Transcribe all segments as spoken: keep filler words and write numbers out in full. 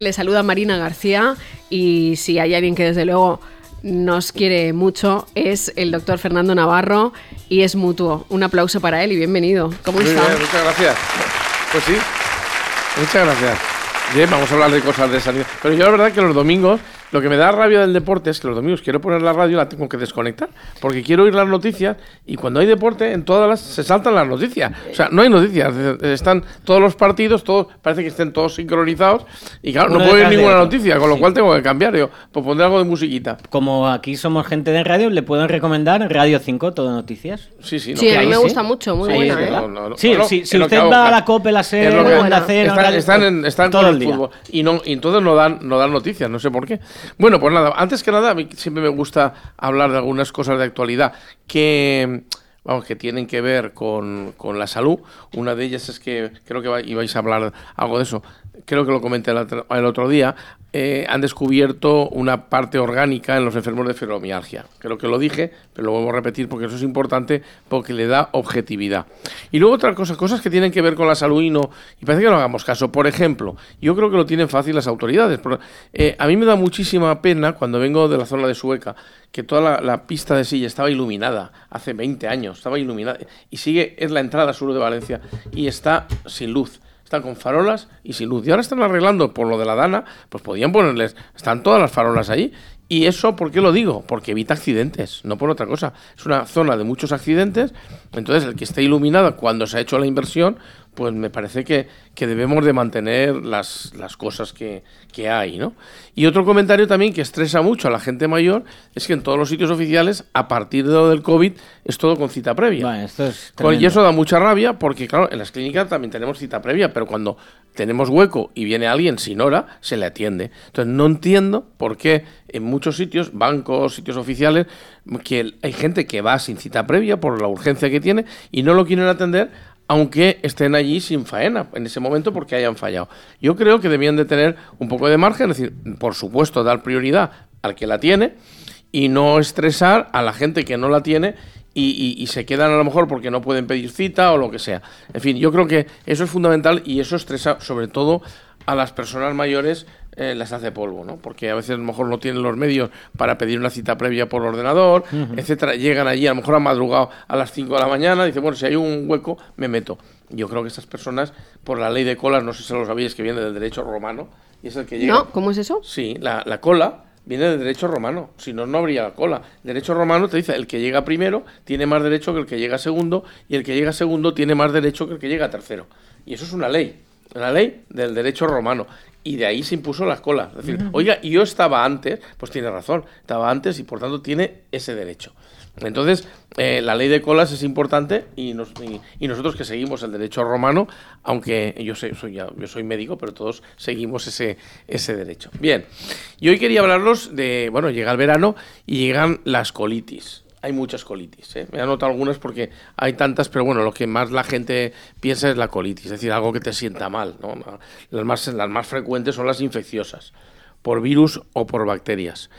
Le saluda Marina García y si hay alguien que desde luego nos quiere mucho es el doctor Fernando Navarro y es mutuo. Un aplauso para él y bienvenido. ¿Cómo Muy está? bien, muchas gracias. Pues sí, muchas gracias. Bien, vamos a hablar de cosas de sanidad. Pero yo la verdad que los domingos, lo que me da rabia del deporte es que los domingos quiero poner la radio y la tengo que desconectar, porque quiero oír las noticias y cuando hay deporte en todas las se saltan las noticias. O sea, no hay noticias, están todos los partidos, todos parece que estén todos sincronizados y claro, no puedo oír ninguna noticia, con lo cual tengo que cambiar. Yo, pues pondré algo de musiquita. Como aquí somos gente de radio, le puedo recomendar Radio cinco, Todo Noticias. Sí, sí, no, sí, a mí me sí. gusta mucho, muy Sí, buena, sí, ¿eh? No, no, no. Sí, Bueno, si, si es lo usted que hago. va a la COPE, la SER, Es lo que- la Onda Cero, están, Radio- están, en, están todo con el el día. fútbol y, no, y entonces no dan, no dan noticias, no sé por qué. Bueno, pues nada, antes que nada, a mí siempre me gusta hablar de algunas cosas de actualidad que, vamos, que tienen que ver con, con la salud. Una de ellas es que creo que va- ibais a hablar algo de eso. Creo que lo comenté el otro, el otro día. Eh, han descubierto una parte orgánica en los enfermos de fibromialgia. Creo que lo dije, pero lo vuelvo a repetir porque eso es importante porque le da objetividad. Y luego otra cosa, cosas que tienen que ver con la salud y no, y parece que no hagamos caso. Por ejemplo, yo creo que lo tienen fácil las autoridades. Pero, eh, a mí me da muchísima pena cuando vengo de la zona de Sueca que toda la, la pista de silla estaba iluminada hace veinte años, estaba iluminada y sigue, es la entrada sur de Valencia y está sin luz. Están con farolas y sin luz. Y ahora están arreglando por lo de la Dana, pues podían ponerles, están todas las farolas ahí. Y eso, ¿por qué lo digo? Porque evita accidentes, no por otra cosa. Es una zona de muchos accidentes, entonces el que esté iluminado cuando se ha hecho la inversión, pues me parece que, que debemos de mantener las, las cosas que, que hay, ¿no? Y otro comentario también que estresa mucho a la gente mayor es que en todos los sitios oficiales, a partir de lo del COVID, es todo con cita previa. Bueno, esto es Con- y tremendo. eso da mucha rabia porque, claro, en las clínicas también tenemos cita previa, pero cuando tenemos hueco y viene alguien sin hora, se le atiende. Entonces, no entiendo por qué en muchos sitios, bancos, sitios oficiales, que hay gente que va sin cita previa por la urgencia que tiene y no lo quieren atender aunque estén allí sin faena en ese momento porque hayan fallado. Yo creo que debían de tener un poco de margen, es decir, por supuesto, dar prioridad al que la tiene y no estresar a la gente que no la tiene y, y, y se quedan a lo mejor porque no pueden pedir cita o lo que sea. En fin, yo creo que eso es fundamental y eso estresa sobre todo a las personas mayores, eh, las hace polvo, ¿no? Porque a veces a lo mejor no tienen los medios para pedir una cita previa por ordenador, uh-huh. etcétera. Llegan allí, a lo mejor han madrugado a las cinco de la mañana, dicen, bueno, si hay un hueco, me meto. Yo creo que estas personas, por la ley de colas, no sé si lo sabéis, que viene del derecho romano, y es el que llega... No, ¿cómo es eso? Sí, la, la cola viene del derecho romano, si no, no habría la cola. El derecho romano te dice, el que llega primero tiene más derecho que el que llega segundo, y el que llega segundo tiene más derecho que el que llega tercero. Y eso es una ley, una ley del derecho romano. Y de ahí se impuso las colas. Es decir, oiga, y yo estaba antes, pues tiene razón, estaba antes y por tanto tiene ese derecho. Entonces, eh, la ley de colas es importante y, nos, y, y nosotros que seguimos el derecho romano, aunque yo soy, soy, yo soy médico, pero todos seguimos ese, ese derecho. Bien, y hoy quería hablaros de, bueno, llega el verano y llegan las colitis. Hay muchas colitis, ¿eh? Me he anotado algunas porque hay tantas, pero bueno, lo que más la gente piensa es la colitis, es decir, algo que te sienta mal, ¿no? Las más, las más frecuentes son las infecciosas, por virus o por bacterias.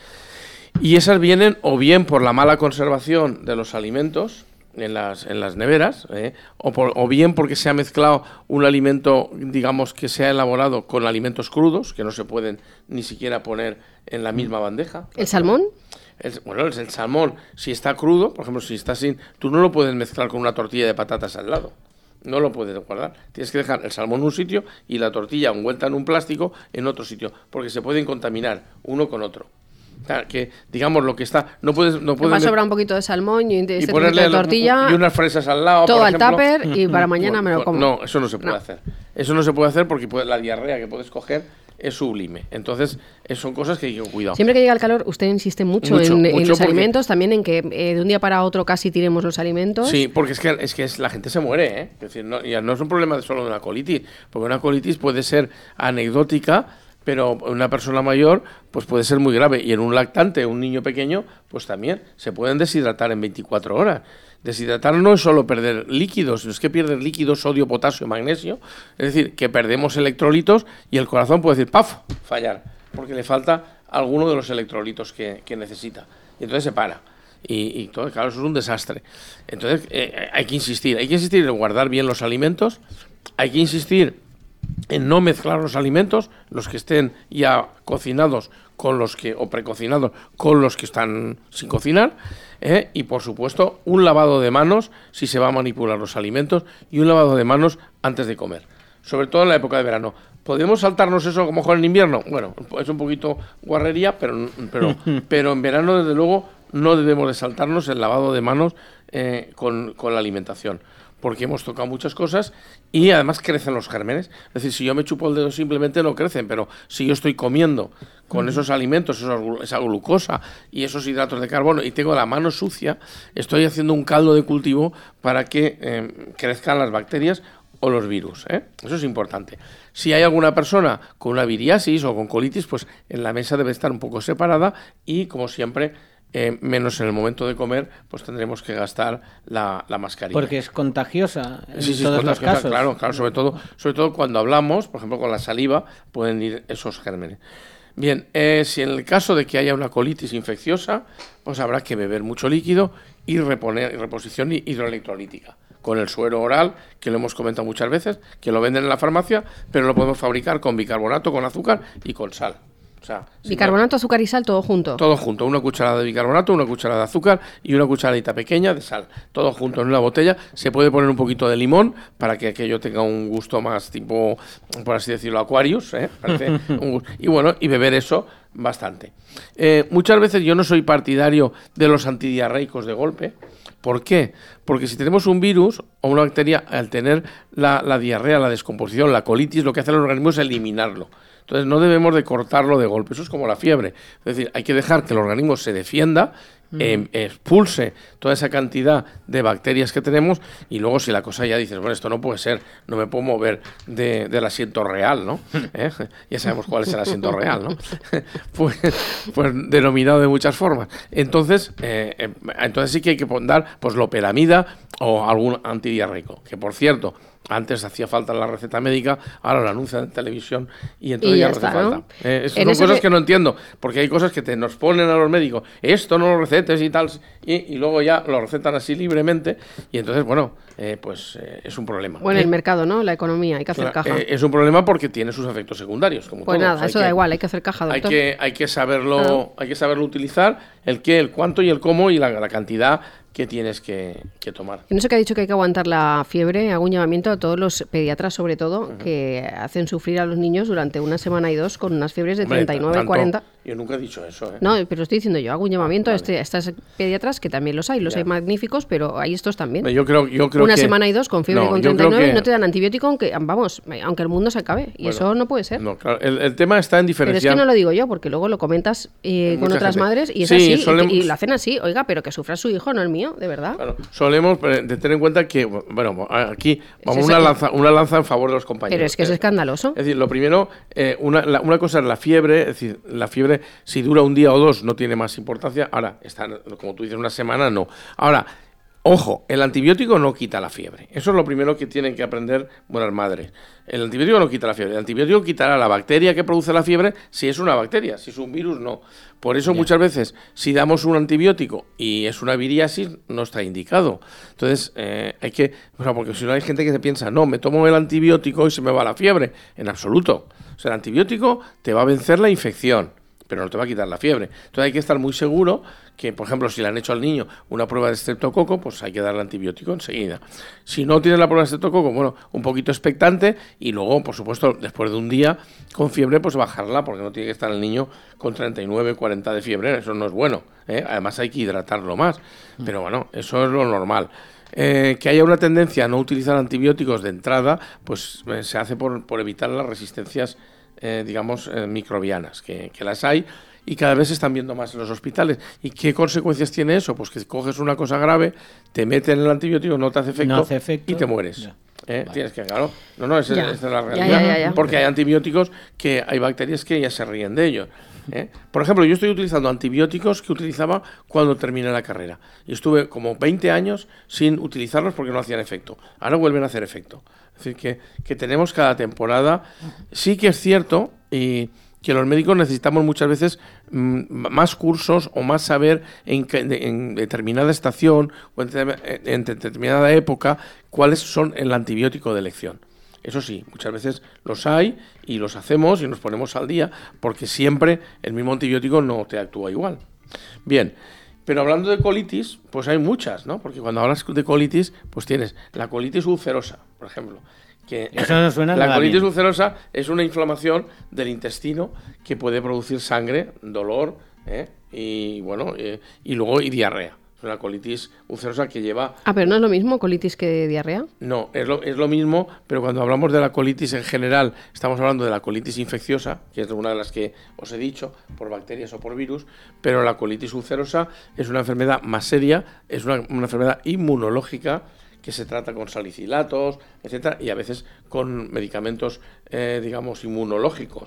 Y esas vienen o bien por la mala conservación de los alimentos en las, en las neveras, ¿eh? o, por, o bien porque se ha mezclado un alimento, digamos, que se ha elaborado con alimentos crudos, que no se pueden ni siquiera poner en la misma bandeja. ¿El salmón? El, bueno, el, el salmón, si está crudo, por ejemplo, si está sin... Tú no lo puedes mezclar con una tortilla de patatas al lado. No lo puedes guardar. Tienes que dejar el salmón en un sitio y la tortilla envuelta en un plástico en otro sitio, porque se pueden contaminar uno con otro. O sea, que, digamos, lo que está... No puedes... No puedes me va a sobrar un poquito de salmón y, y ponerle de tortilla y unas fresas al lado, todo por al ejemplo. tupper y para mañana Bueno, me lo como. No, eso no se puede no. hacer. Eso no se puede hacer porque puede, la diarrea que puedes coger es sublime. Entonces, es, son cosas que hay que cuidar. Siempre que llega el calor, usted insiste mucho, mucho en, mucho en los porque... alimentos, también en que eh, de un día para otro casi tiremos los alimentos. Sí, porque es que, es que es, la gente se muere, ¿eh? Es decir, no, ya no es un problema solo de una colitis, porque una colitis puede ser anecdótica, pero una persona mayor pues puede ser muy grave. Y en un lactante, un niño pequeño, pues también se pueden deshidratar en veinticuatro horas. Deshidratar no es solo perder líquidos, es que pierdes líquidos, sodio, potasio, magnesio. Es decir, que perdemos electrolitos y el corazón puede decir, ¡paf!, fallar, porque le falta alguno de los electrolitos que, que necesita. Y entonces se para. Y, y todo, claro, eso es un desastre. Entonces eh, hay que insistir, hay que insistir en guardar bien los alimentos, hay que insistir en no mezclar los alimentos, los que estén ya cocinados con los que o precocinados con los que están sin cocinar, ¿eh? Y por supuesto un lavado de manos si se va a manipular los alimentos y un lavado de manos antes de comer, sobre todo en la época de verano. ¿Podemos saltarnos eso como mejor en invierno? Bueno, es un poquito guarrería, pero, pero, pero en verano desde luego no debemos de saltarnos el lavado de manos eh, con, con la alimentación, porque hemos tocado muchas cosas y además crecen los gérmenes. Es decir, si yo me chupo el dedo simplemente no crecen, pero si yo estoy comiendo con esos alimentos, esos, esa glucosa y esos hidratos de carbono y tengo la mano sucia, estoy haciendo un caldo de cultivo para que eh, crezcan las bacterias o los virus, ¿eh? Eso es importante. Si hay alguna persona con una viriasis o con colitis, pues en la mesa debe estar un poco separada y, como siempre, Eh, menos en el momento de comer, pues tendremos que gastar la, la mascarilla. Porque es contagiosa en sí, sí, todos es los contagiosa, casos. Claro, claro, sobre todo, sobre todo cuando hablamos, por ejemplo, con la saliva, pueden ir esos gérmenes. Bien, eh, si en el caso de que haya una colitis infecciosa, pues habrá que beber mucho líquido y reponer reposición hidroelectrolítica con el suero oral, que lo hemos comentado muchas veces, que lo venden en la farmacia, pero lo podemos fabricar con bicarbonato, con azúcar y con sal. O sea, bicarbonato, azúcar y sal, todo junto. Todo junto, una cucharada de bicarbonato, una cucharada de azúcar y una cucharadita pequeña de sal. Todo junto en una botella. Se puede poner un poquito de limón para que aquello tenga un gusto más tipo, por así decirlo, Aquarius, ¿eh? Parece un gusto. Y bueno, y beber eso bastante. Eh, muchas veces yo no soy partidario de los antidiarreicos de golpe. ¿Por qué? Porque si tenemos un virus o una bacteria, al tener la, la diarrea, la descomposición, la colitis, lo que hace el organismo es eliminarlo. Entonces no debemos de cortarlo de golpe, eso es como la fiebre. Es decir, hay que dejar que el organismo se defienda, eh, expulse toda esa cantidad de bacterias que tenemos y luego si la cosa ya dices, bueno, esto no puede ser, no me puedo mover de, del asiento real, ¿no? ¿Eh? Ya sabemos cuál es el asiento real, ¿no? pues, pues denominado de muchas formas. Entonces, eh, eh, entonces sí que hay que dar pues loperamida o algún antidiarreico, que por cierto, antes hacía falta la receta médica, ahora lo anuncian en televisión y entonces y ya, ya no hace falta. ¿No? Eh, son cosas que... que no entiendo, porque hay cosas que te nos ponen a los médicos, esto no lo recetes y tal, y, y luego ya lo recetan así libremente, y entonces, bueno, eh, pues eh, es un problema. Bueno, ¿eh? El mercado, ¿no? La economía, hay que hacer claro, caja. Eh, es un problema porque tiene sus efectos secundarios, como Pues todo. nada, o sea, eso da que, igual, hay que hacer caja, doctor. Hay que, hay que saberlo, ah. hay que saberlo utilizar, el qué, el cuánto y el cómo y la, la cantidad que tienes que, que tomar. No sé qué ha dicho que hay que aguantar la fiebre. Hago un llamamiento a todos los pediatras, sobre todo, uh-huh. que hacen sufrir a los niños durante una semana y dos con unas fiebres de Hombre, treinta y nueve, cuarenta. Yo nunca he dicho eso, ¿eh? No, pero lo estoy diciendo yo. Hago un llamamiento vale. a, este, a estas pediatras, que también los hay. Los ya. hay magníficos, pero hay estos también. Yo creo, yo creo una que... semana y dos con fiebre no, con treinta y nueve que... y no te dan antibiótico, aunque, vamos, aunque el mundo se acabe. Y bueno, eso no puede ser. No, claro. el, el tema está en diferenciar... Pero es que no lo digo yo, porque luego lo comentas eh, con otras gente. madres y es sí, así. Solemos... Y, y lo hacen así. Oiga, pero que sufra su hijo, no el mío, de verdad. Claro. Solemos de tener en cuenta que, bueno, aquí vamos una lanza, una lanza en favor de los compañeros. Pero es que es escandaloso. Es decir, lo primero, eh, una, la, una cosa es la fiebre, es decir, la fiebre si dura un día o dos no tiene más importancia. Ahora, está, como tú dices, una semana no. Ahora, ojo, el antibiótico no quita la fiebre. Eso es lo primero que tienen que aprender buenas madres. El antibiótico no quita la fiebre. El antibiótico quitará la bacteria que produce la fiebre si es una bacteria, si es un virus, no. Por eso yeah. muchas veces, si damos un antibiótico y es una viriasis, no está indicado. Entonces, eh, hay que... O sea, porque si no hay gente que se piensa, no, me tomo el antibiótico y se me va la fiebre. En absoluto. O sea, el antibiótico te va a vencer la infección, pero no te va a quitar la fiebre. Entonces hay que estar muy seguro que, por ejemplo, si le han hecho al niño una prueba de estreptococo, pues hay que darle antibiótico enseguida. Si no tienes la prueba de estreptococo, bueno, un poquito expectante y luego, por supuesto, después de un día con fiebre, pues bajarla, porque no tiene que estar el niño con treinta y nueve, cuarenta de fiebre, eso no es bueno, ¿eh? Además hay que hidratarlo más, pero bueno, eso es lo normal. Eh, que haya una tendencia a no utilizar antibióticos de entrada, pues eh, se hace por, por evitar las resistencias Eh, digamos, eh, microbianas, que, que las hay y cada vez se están viendo más en los hospitales. ¿Y qué consecuencias tiene eso? Pues que coges una cosa grave, te meten el antibiótico, no te hace efecto, no hace efecto. y te mueres. Ya. ¿Eh? Vale. Tienes que, claro, no, no, esa, esa es la realidad. Ya, ya, ya, ya. Porque hay antibióticos que hay bacterias que ya se ríen de ellos. ¿eh? Por ejemplo, yo estoy utilizando antibióticos que utilizaba cuando terminé la carrera. Y estuve como veinte años sin utilizarlos porque no hacían efecto. Ahora vuelven a hacer efecto. Es decir, que, que tenemos cada temporada. Sí que es cierto y que los médicos necesitamos muchas veces mmm, más cursos o más saber en, en determinada estación o en, en determinada época cuáles son el antibiótico de elección. Eso sí, muchas veces los hay y los hacemos y nos ponemos al día porque siempre el mismo antibiótico no te actúa igual. Bien, pero hablando de colitis, pues hay muchas, ¿no? Porque cuando hablas de colitis, pues tienes la colitis ulcerosa, por ejemplo. Que Eso no suena la nada colitis bien. ulcerosa es una inflamación del intestino que puede producir sangre, dolor, ¿eh? y bueno, eh, y luego y diarrea. Es una colitis ulcerosa que lleva... Ah, pero no es lo mismo colitis que diarrea. No, es lo, es lo mismo, pero cuando hablamos de la colitis en general, estamos hablando de la colitis infecciosa, que es una de las que os he dicho, por bacterias o por virus, pero la colitis ulcerosa es una enfermedad más seria, es una, una enfermedad inmunológica que se trata con salicilatos, etcétera, y a veces con medicamentos, eh, digamos, inmunológicos.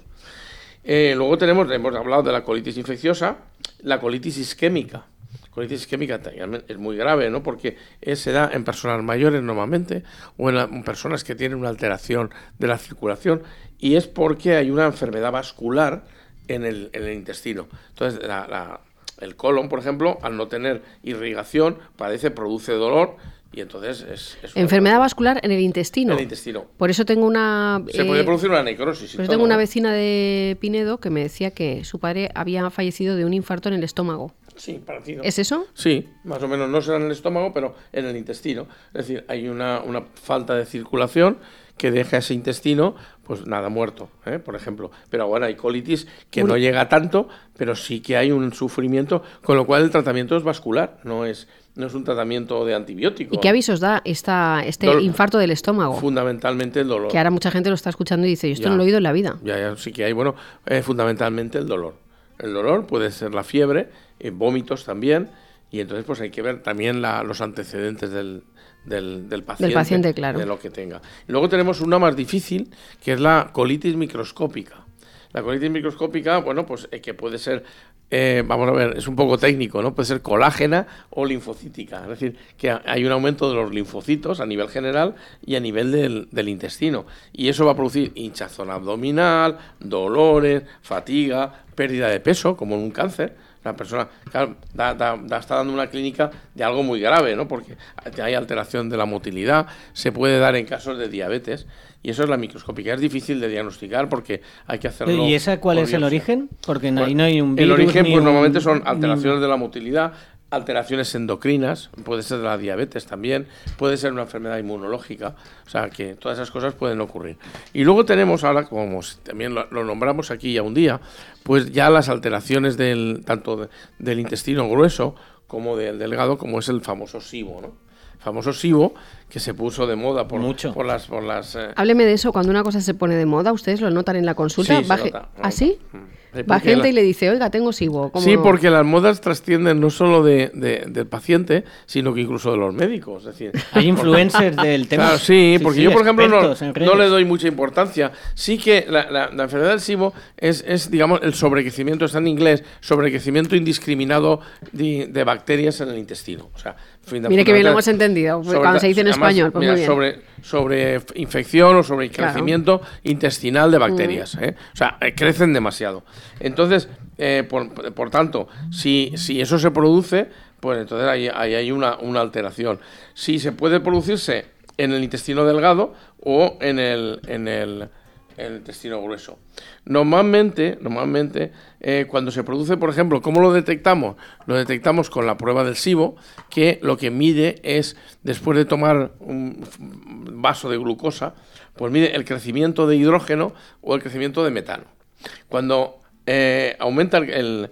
Eh, luego tenemos, hemos hablado de la colitis infecciosa, la colitis isquémica. Colitis isquémica es muy grave, ¿no? Porque se da en personas mayores normalmente o en, la, en personas que tienen una alteración de la circulación, y es porque hay una enfermedad vascular en el, en el intestino. Entonces, la, la, el colon, por ejemplo, al no tener irrigación, padece, produce dolor. Y entonces es, es enfermedad vascular en el intestino. En el intestino. Por eso tengo una... Se eh, puede producir una necrosis. Por eso todo, tengo una ¿no? vecina de Pinedo que me decía que su padre había fallecido de un infarto en el estómago. Sí, parecido. ¿Es eso? Sí, más o menos, no será en el estómago, pero en el intestino. Es decir, hay una, una falta de circulación que deja ese intestino, pues nada, muerto, ¿eh? Por ejemplo. Pero bueno, hay colitis que Uy. no llega tanto, pero sí que hay un sufrimiento, con lo cual el tratamiento es vascular, no es, no es un tratamiento de antibiótico. ¿Y qué avisos da esta, este Dol- infarto del estómago? Fundamentalmente el dolor. Que ahora mucha gente lo está escuchando y dice, yo esto Ya. no lo he oído en la vida. Ya, ya, sí que hay, bueno, eh, fundamentalmente el dolor. El dolor puede ser la fiebre, eh, vómitos también, y entonces pues hay que ver también la, los antecedentes del, del, del paciente. Del paciente, claro. De lo que tenga. Y luego tenemos una más difícil, que es la colitis microscópica. La colitis microscópica, bueno, pues eh, que puede ser, eh, vamos a ver, es un poco técnico, ¿no? Puede ser colágena o linfocítica. Es decir, que hay un aumento de los linfocitos a nivel general y a nivel del, del intestino. Y eso va a producir hinchazón abdominal, dolores, fatiga, pérdida de peso, como en un cáncer. La persona, claro, da, da, da, está dando una clínica de algo muy grave, ¿no? Porque hay alteración de la motilidad, se puede dar en casos de diabetes, y eso es la microscópica. Es difícil de diagnosticar porque hay que hacerlo. ¿Y esa cuál es el biopsia. origen? Porque no, Bueno, ahí no hay un virus. el origen, ni pues un- normalmente son ni- alteraciones de la motilidad, alteraciones endocrinas, puede ser de la diabetes también, puede ser una enfermedad inmunológica, o sea que todas esas cosas pueden ocurrir. Y luego tenemos ahora, como también lo, lo nombramos aquí ya un día, pues ya las alteraciones del tanto de, del intestino grueso como del delgado, como es el famoso SIBO, ¿no? El famoso SIBO, que se puso de moda por, Mucho. por las... Por las eh, Hábleme de eso, cuando una cosa se pone de moda, ¿ustedes lo notan en la consulta? Sí, se Va ge- nota, ¿Ah, sí? nota. Mm. Sí, Va porque gente la- y le dice, oiga, tengo SIBO. ¿cómo Sí, no? porque las modas trascienden no solo de, de- del paciente, sino que incluso de los médicos. Es decir, Hay influencers del tema. Claro, sí, porque yo, por ejemplo, no, expertos en redes. no le doy mucha importancia. Sí que la, la- la enfermedad del SIBO es, es, digamos, el sobrecrecimiento, está en inglés, sobrecrecimiento indiscriminado de, de bacterias en el intestino. O sea, Mire que bien lo hemos entendido, sobre- cuando se dice en además, español, pues mira, muy bien. Sobre, sobre infección o sobre crecimiento intestinal de bacterias. ¿eh? O sea, eh, crecen demasiado. Entonces, eh, por, por tanto, si, si eso se produce, pues entonces ahí, ahí hay una, una alteración. Si se puede producirse en el intestino delgado o en el, en el, en el intestino grueso. Normalmente, normalmente eh, cuando se produce, por ejemplo, ¿cómo lo detectamos? Lo detectamos con la prueba del SIBO, que lo que mide es, después de tomar un vaso de glucosa, pues mide el crecimiento de hidrógeno o el crecimiento de metano. Cuando eh, aumenta el, el,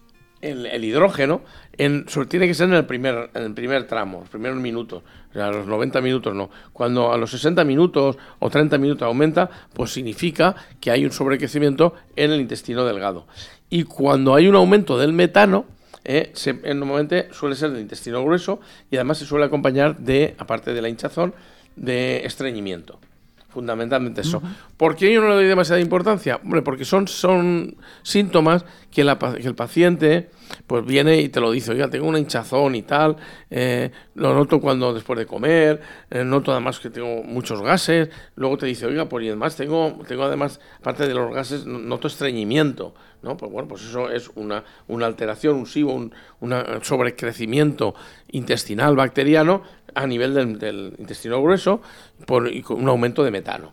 el, el hidrógeno, en, sobre, tiene que ser en el primer, en el primer tramo, los primeros minutos, o sea, a los noventa minutos no. Cuando a los sesenta minutos o treinta minutos aumenta, pues significa que hay un sobrecrecimiento en el intestino delgado. Y cuando hay un aumento del metano, eh, se, normalmente suele ser del intestino grueso y además se suele acompañar de, aparte de la hinchazón, de estreñimiento. Fundamentalmente eso. Uh-huh. ¿Por qué yo no le doy demasiada importancia? Hombre, porque son, son síntomas que, la, que el paciente pues viene y te lo dice, oiga, tengo una hinchazón y tal, eh, lo noto cuando después de comer, eh, noto además que tengo muchos gases, luego te dice, oiga, pues y además tengo, tengo además, aparte de los gases, noto estreñimiento, ¿no? Pues bueno, pues eso es una, una alteración, un SIBO, un una sobrecrecimiento intestinal bacteriano a nivel del, del intestino grueso por y con un aumento de metano.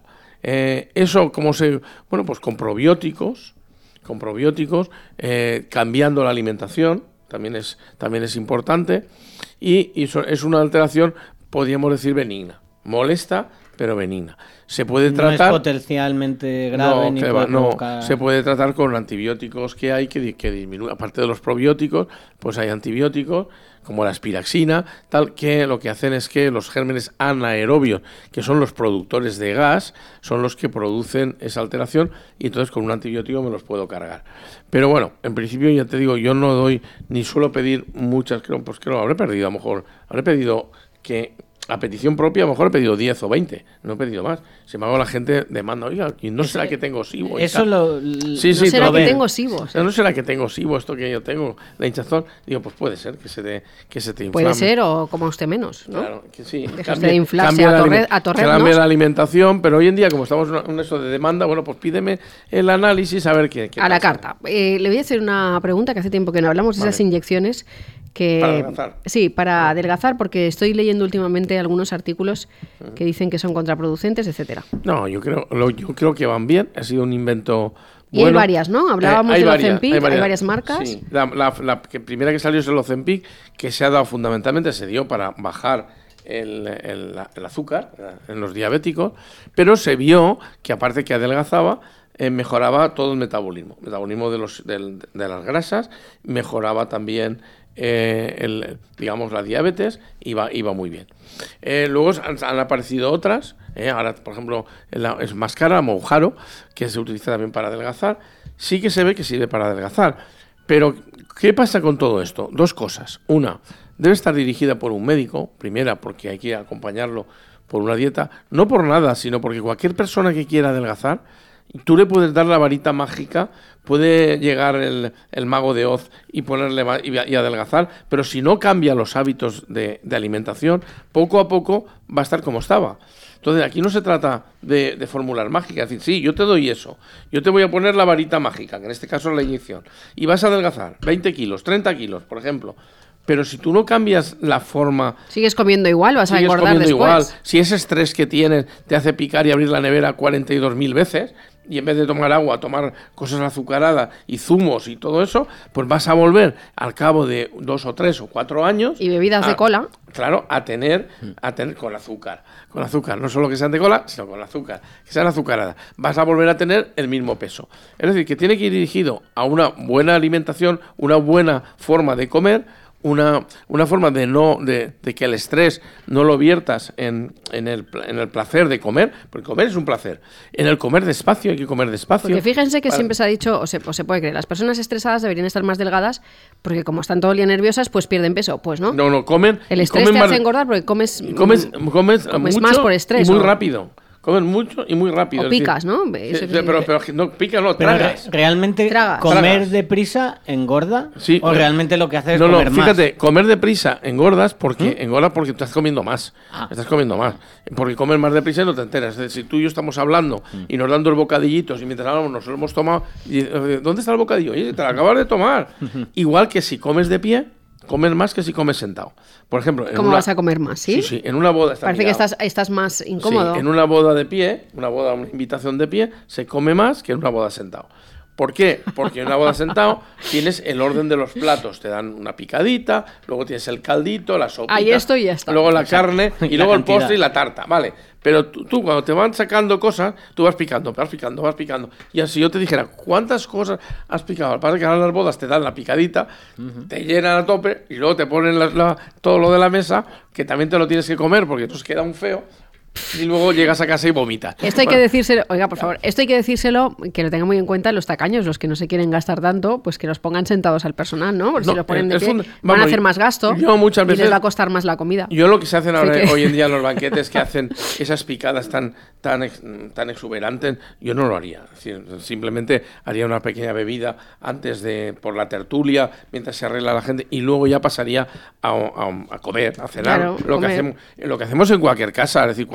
Eh, eso, como se...? Bueno, pues con probióticos, con probióticos, eh, cambiando la alimentación, también es, también es importante, y, y so, es una alteración, podríamos decir, benigna. Molesta, pero benigna. Se puede tratar... No es potencialmente grave no, ni puede va, no, provocar... se puede tratar con antibióticos que hay que, que disminuyen. Aparte de los probióticos, pues hay antibióticos como la espiraxina, tal, que lo que hacen es que los gérmenes anaerobios, que son los productores de gas, son los que producen esa alteración, y entonces con un antibiótico me los puedo cargar. Pero bueno, en principio ya te digo, yo no doy, ni suelo pedir muchas, creo, pues que lo habré perdido, a lo mejor, habré pedido que... A petición propia, a lo mejor he pedido diez o veinte, no he pedido más. Sin embargo, la gente demanda, oiga, ¿y no será que tengo SIBO? Eso lo... Sí, no sí, será que ver. tengo SIBO. ¿Sí? No será que tengo SIBO, esto que yo tengo, la hinchazón. Digo, pues puede ser que se te, que se te inflame. Puede ser, o como usted menos, ¿no? Claro, que sí. Que usted inflarse a, torre, a torreznos. Cambia la alimentación, pero hoy en día, como estamos en eso de demanda, bueno, pues pídeme el análisis a ver qué, qué A la pasa. carta. Eh, le voy a hacer una pregunta que hace tiempo que no hablamos, Vale. esas inyecciones que... Para adelgazar. Sí, para adelgazar, porque estoy leyendo últimamente algunos artículos que dicen que son contraproducentes, etcétera. No, yo creo, lo, yo creo que van bien, ha sido un invento... Y hay bueno. varias, ¿no? Hablábamos Eh, hay del varias, Ozempic, hay varias, hay varias marcas. Sí, la, la, la que primera que salió es el Ozempic, que se ha dado fundamentalmente, se dio para bajar el, el, el azúcar en los diabéticos, pero se vio que aparte que adelgazaba, eh, mejoraba todo el metabolismo, el metabolismo de, los, de, de las grasas, mejoraba también... Eh, el, digamos la diabetes, iba, iba muy bien. Eh, luego han, han aparecido otras, eh, ahora por ejemplo la, es más cara, Mounjaro, que se utiliza también para adelgazar. Sí que se ve que sirve para adelgazar, pero ¿qué pasa con todo esto? Dos cosas. Una, debe estar dirigida por un médico, primera porque hay que acompañarlo por una dieta, no por nada, sino porque cualquier persona que quiera adelgazar, tú le puedes dar la varita mágica, puede llegar el, el mago de Oz y ponerle y, y adelgazar, pero si no cambia los hábitos de, de alimentación, poco a poco va a estar como estaba. Entonces aquí no se trata de, de fórmulas mágicas, es decir, sí, yo te doy eso, yo te voy a poner la varita mágica, que en este caso es la inyección, y vas a adelgazar veinte kilos, treinta kilos, por ejemplo. Pero si tú no cambias la forma... Sigues comiendo igual, vas a sigues engordar comiendo después. Igual. Si ese estrés que tienes te hace picar y abrir la nevera cuarenta y dos mil veces, y en vez de tomar agua, tomar cosas azucaradas y zumos y todo eso, pues vas a volver al cabo de dos o tres o cuatro años... Y bebidas a, de cola. Claro, a tener, a tener con azúcar. Con azúcar, no solo que sean de cola, sino con azúcar, que sean azucaradas. Vas a volver a tener el mismo peso. Es decir, que tiene que ir dirigido a una buena alimentación, una buena forma de comer, Una, una forma de no de, de que el estrés no lo viertas en, en, el, en el placer de comer, porque comer es un placer. En el comer despacio, hay que comer despacio. Porque fíjense que para... siempre se ha dicho, o se, o se puede creer, las personas estresadas deberían estar más delgadas porque como están todo el día nerviosas, pues pierden peso. Pues no. No, no, comen. El estrés comen te más, hace engordar porque comes... Comes, comes, comes mucho más por estrés. y muy o... rápido. Comen mucho y muy rápido. O picas, decir, ¿no? Eso sí, que pero, pero no, pica no, pero tragas. re- ¿Realmente Tragas. comer Tragas. deprisa engorda? Sí, ¿O pero- realmente lo que haces es No, no, comer más? fíjate, comer deprisa engordas porque engordas porque estás comiendo más. Ah. Estás comiendo más. Porque comer más deprisa y no te enteras. Es decir, si tú y yo estamos hablando y nos dan dos bocadillitos y mientras hablamos nos lo hemos tomado, y, eh, ¿dónde está el bocadillo? Oye, te lo acabas de tomar. Igual que si comes de pie, comes más que si comes sentado. Por ejemplo, en ¿Cómo una, vas a comer más? Sí, Sí, sí, en una boda está Parece que mirado. estás, estás más incómodo. Sí, en una boda de pie, una boda, una invitación de pie, se come más que en una boda sentado. ¿Por qué? Porque en una boda sentado tienes el orden de los platos. Te dan una picadita, luego tienes el caldito, la sopita. Ahí esto y ya está. Luego la carne y La luego el cantidad. postre y la tarta. Vale. Pero tú, tú, cuando te van sacando cosas, tú vas picando, vas picando, vas picando. Y así yo te dijera, ¿cuántas cosas has picado? Para que ahora las bodas te dan la picadita, uh-huh. te llenan a tope y luego te ponen la, la, todo lo de la mesa, que también te lo tienes que comer porque entonces queda un feo. Y luego llegas a casa y vomitas. Esto hay Bueno, que decírselo, oiga, por favor, esto hay que decírselo, que lo tengan muy en cuenta los tacaños, los que no se quieren gastar tanto, pues que los pongan sentados al personal, ¿no? Porque No, si los ponen de es pie, funda- van a vamos, hacer más gasto yo muchas y veces- les va a costar más la comida. Yo lo que se hacen ahora, Así que- hoy en día en los banquetes que hacen esas picadas tan tan ex- tan exuberantes, yo no lo haría. Es decir, simplemente haría una pequeña bebida antes de por la tertulia, mientras se arregla la gente, y luego ya pasaría a, a- a comer, a cenar. Claro, lo comer. que hacemos, lo que hacemos en cualquier casa, es decir, cuando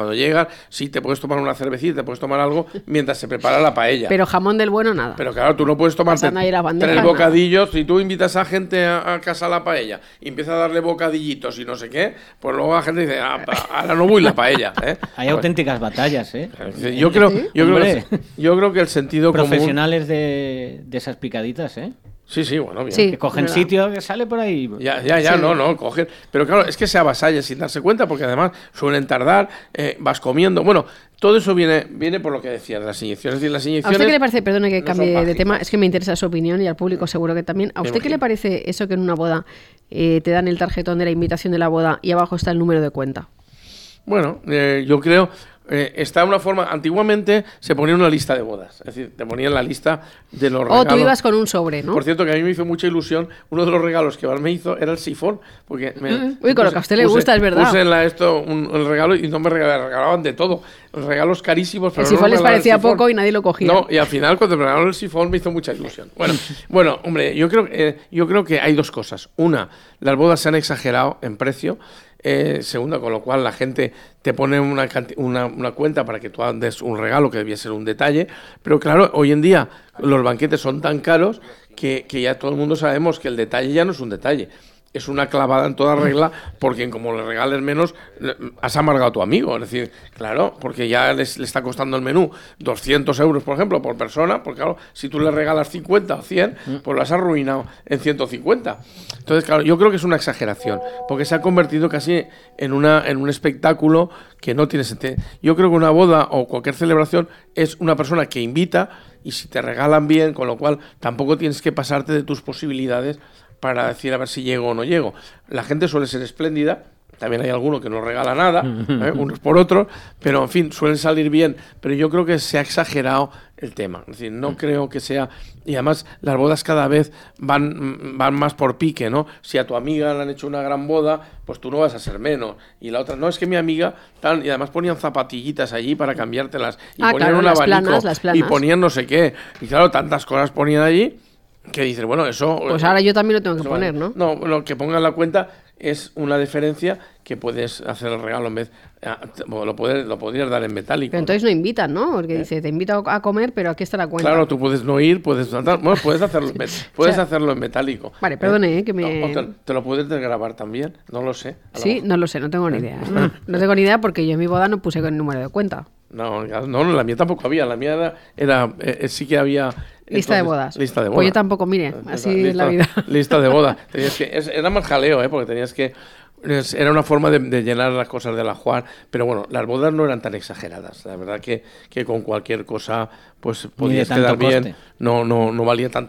cuando llegas, sí, te puedes tomar una cervecita, te puedes tomar algo mientras se prepara la paella. Pero jamón del bueno, nada. Pero claro, tú no puedes tomarte Pasando ahí las bandejas, tres nada. bocadillos. Si tú invitas a gente a, a casa a la paella y empiezas a darle bocadillitos y no sé qué, pues luego la gente dice, ah, pa- ahora no voy la paella. ¿eh? Hay Pues, auténticas batallas, ¿eh? yo creo, yo creo, Hombre. que, yo creo que el sentido común... Profesionales de, de esas picaditas, ¿eh? Sí, sí, bueno, bien. Sí. Que cogen verdad. sitio que sale por ahí. Ya, ya, ya, Sí. no, no, coger. Pero claro, es que se avasalla sin darse cuenta, porque además suelen tardar, eh, vas comiendo. Bueno, todo eso viene, viene por lo que decías, las inyecciones. Es decir, las ¿A inyecciones. usted qué le parece, perdone que no cambie son de tema, mágicas. es que me interesa su opinión y al público seguro que también. ¿A Me usted qué imagino. le parece eso que en una boda eh, te dan el tarjetón de la invitación de la boda y abajo está el número de cuenta? Bueno, eh, yo creo. Eh, está una forma. Antiguamente se ponía una lista de bodas. Es decir, te ponían la lista de los O regalos. tú ibas con un sobre, ¿no? Por cierto, que a mí me hizo mucha ilusión. Uno de los regalos que más me hizo era el sifón. Porque me, Mm, uy, con lo que a usted le gusta, es verdad. Puse en la, esto un, el regalo y no me regalaban, regalaban de todo. Regalos carísimos. Pero El no sifón me les regalaban el parecía sifón. poco y nadie lo cogía. No, y al final cuando me regalaron el sifón me hizo mucha ilusión. Bueno, bueno, hombre, yo creo, eh, yo creo que hay dos cosas. Una, las bodas se han exagerado en precio. Eh, segunda, con lo cual la gente te pone una, canti- una, una cuenta para que tú des un regalo que debía ser un detalle. Pero claro, hoy en día los banquetes son tan caros que, que ya todo el mundo sabemos que el detalle ya no es un detalle. Es una clavada en toda regla, porque como le regales menos, le- has amargado a tu amigo. Es decir, claro, porque ya les- le está costando el menú doscientos euros, por ejemplo, por persona. Porque claro, si tú le regalas cincuenta o cien, pues lo has arruinado en ciento cincuenta. Entonces, claro, yo creo que es una exageración, porque se ha convertido casi en, una, en un espectáculo que no tiene sentido. Yo creo que una boda o cualquier celebración es una persona que invita, y si te regalan bien, con lo cual tampoco tienes que pasarte de tus posibilidades para decir a ver si llego o no llego. La gente suele ser espléndida, también hay alguno que no regala nada, ¿eh? Unos por otros, pero en fin, suelen salir bien, pero yo creo que se ha exagerado el tema. Es decir, no creo que sea... Y además las bodas cada vez van, van más por pique, ¿no? Si a tu amiga le han hecho una gran boda, pues tú no vas a ser menos. Y la otra, no, es que mi amiga... Tal, y además ponían zapatillitas allí para cambiártelas. Y Ah, ponían claro, un las abanico, planas, las planas. y ponían no sé qué. Y claro, tantas cosas ponían allí que dices, bueno, eso... Pues ahora yo también lo tengo que eso poner, vale. ¿no? No, lo que ponga en la cuenta es una diferencia que puedes hacer el regalo en vez... ah, te- bueno, lo, puedes, lo podrías dar en metálico. Pero ¿no? entonces no invitan, ¿no? Porque dice, te invito a comer, pero aquí está la cuenta. Claro, tú puedes no ir, puedes tratar- bueno, puedes hacerlo, en met- puedes O sea, hacerlo en metálico. vale, perdone, eh, que me- No, o te, te lo puedes desgravar también, no lo sé. a lo Sí, mejor. no lo sé, no tengo ni idea. No, no tengo ni idea porque yo en mi boda no puse con el número de cuenta. No, no, no, la mía tampoco había, la mía era, era eh, eh, sí que había... Lista de entonces, bodas. Lista de bodas. Pues yo tampoco, mire, así Lista- es la vida. Lista de boda. Tenías que, es- era más jaleo, ¿eh? Porque tenías que... es- Era una forma de, de llenar las cosas de la Juan, pero bueno, las bodas no eran tan exageradas. La verdad que, que con cualquier cosa pues podías tanto quedar bien, coste. no, no, no valía tanto